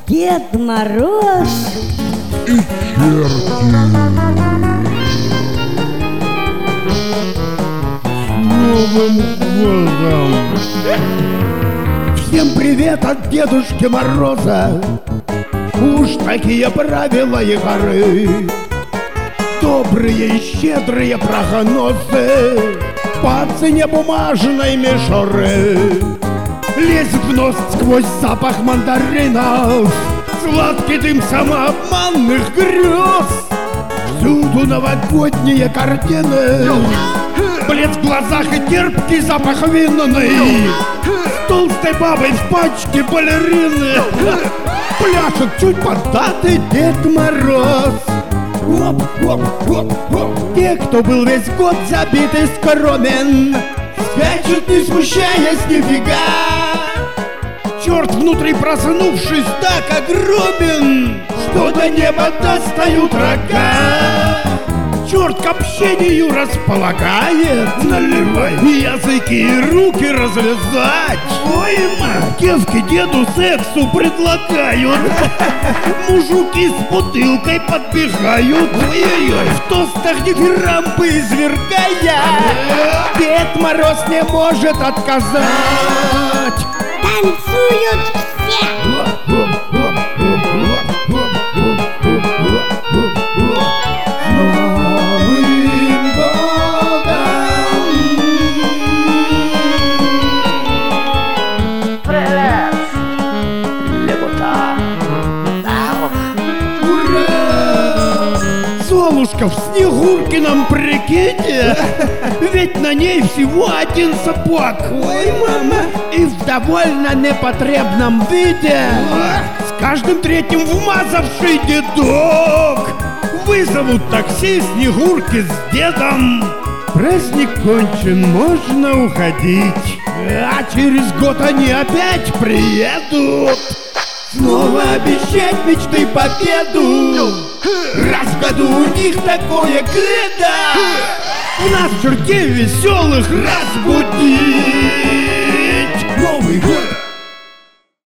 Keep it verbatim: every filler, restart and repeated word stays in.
Дед Мороз и черти. Новым годом! Всем привет от Дедушки Мороза. Уж такие правила игры. Добрые и щедрые прогнозы по цене бумажной мишуры. Лезет в нос сквозь запах мандаринов, сладкий дым самообманных грез. Всюду новогодние картины, блеск в глазах и терпкий запах винный. С толстой бабой в пачке балерины пляшет чуть поддатый Дед Мороз. Оп, оп, оп, оп. Те, кто был весь год забит и скромен, скачут, не смущаясь нифига. Черт внутри проснувшись так огромен, что до неба достают рога. Черт к общению располагает, наливай языки и руки развязать. Ой, ма, девки деду сексу предлагают, мужики с бутылкой подбегают. Ой-ой-ой, в тостах дифирамбы извергая, Дед Мороз не может отказать. танцуют все. Золушка в Снегуркином прикиде, ведь на ней всего один сапог. Ой, мама! И в довольно непотребном виде, с каждым третьим вмазавший дедок. Вызовут такси Снегурки с дедом. Праздник кончен, можно уходить. А через год они опять приедут, снова обещать мечты победу. Раз в году у них такое кредо, нас чертей веселых разбудить. Новый год!